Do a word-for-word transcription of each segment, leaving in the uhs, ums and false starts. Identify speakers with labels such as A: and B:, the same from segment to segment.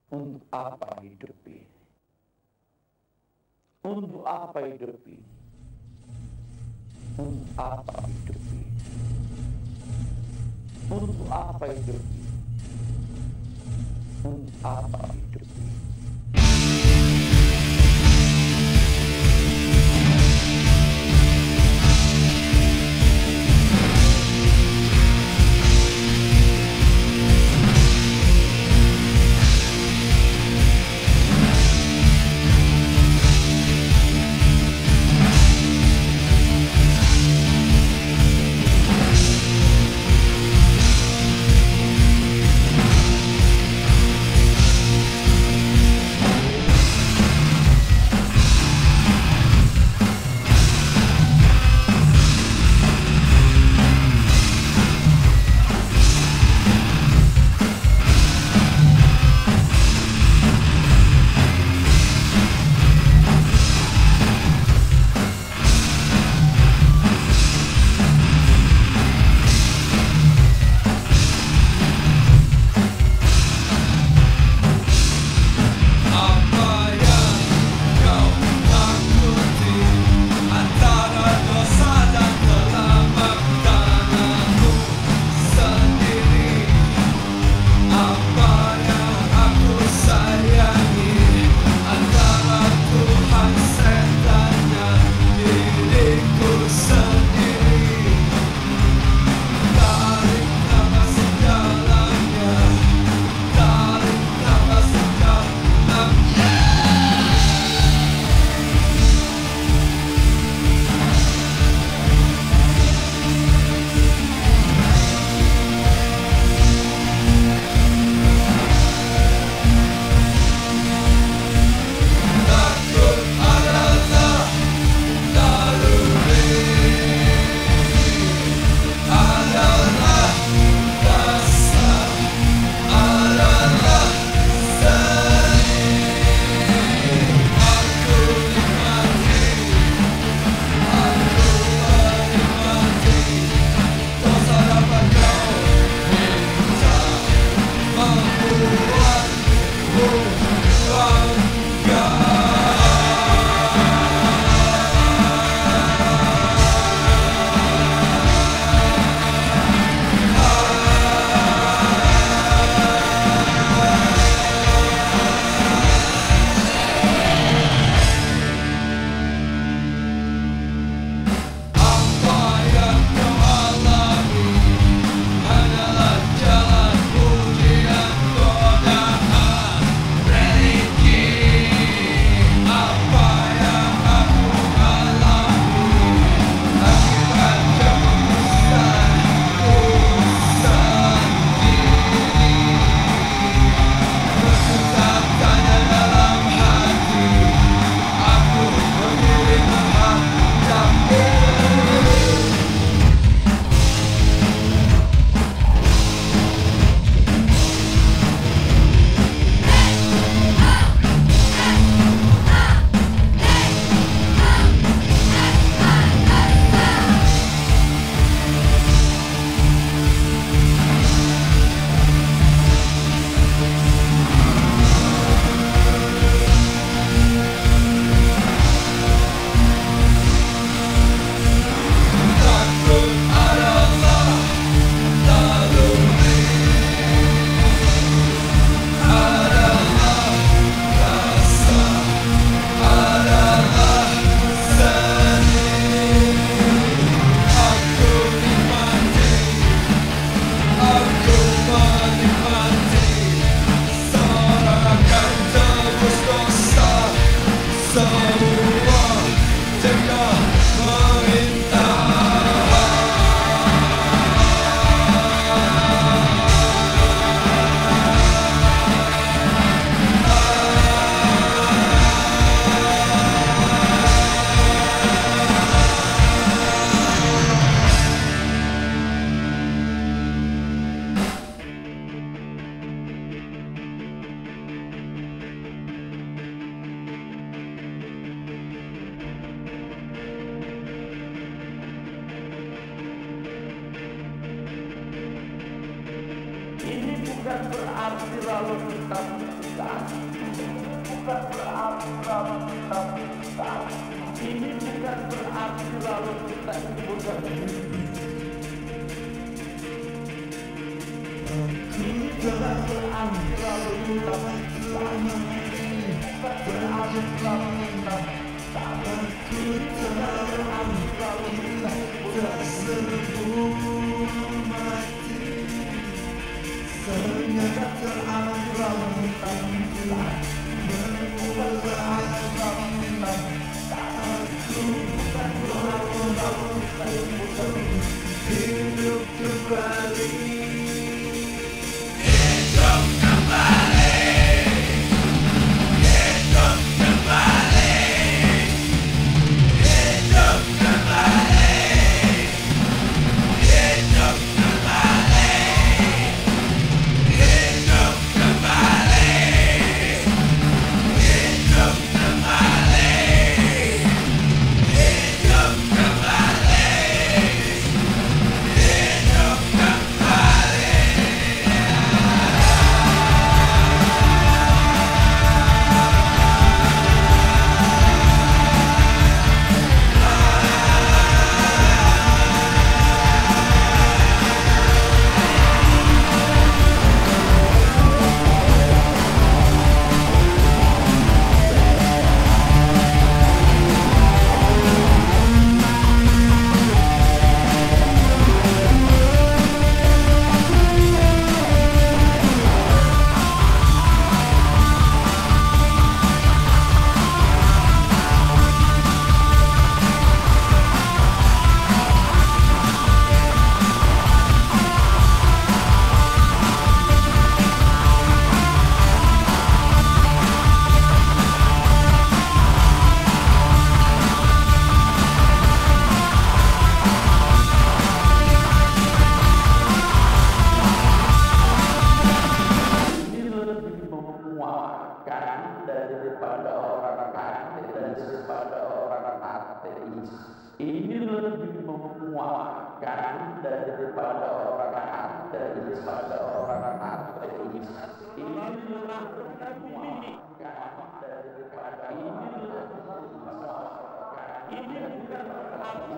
A: Untuk apa hidup ini? Untuk apa hidup ini? Untuk apa hidup ini? Untuk apa hidup ini? Untuk apa hidup ini? bukan berarti lalu kita bukan. Bukan berarti lalu kita bukan. Ini bukan berarti lalu kita bukan. Ini bukan berarti lalu kita bukan. Bukan berarti lalu kita bukan. Ini bukan berarti lalu kita bukan. Ternyata terakhir kita memulai aku bukan hidup kembali. Hidup kembali. Hidup kembali. Hidup kembali. Hidup kembali. Hidup kembali. Hidup kembali. Hidup kembali. Hidup kembali. Memuaskan daripada orang kafir dan daripada orang ateis. Ini lebih memuaskan daripada orang kafir dan daripada orang ateis. Ini lebih memuaskan daripada ini lebih memuaskan. Ini bukan berarti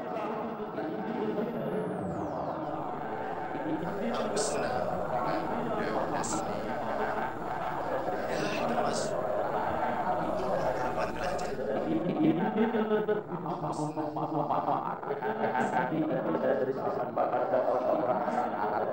A: ini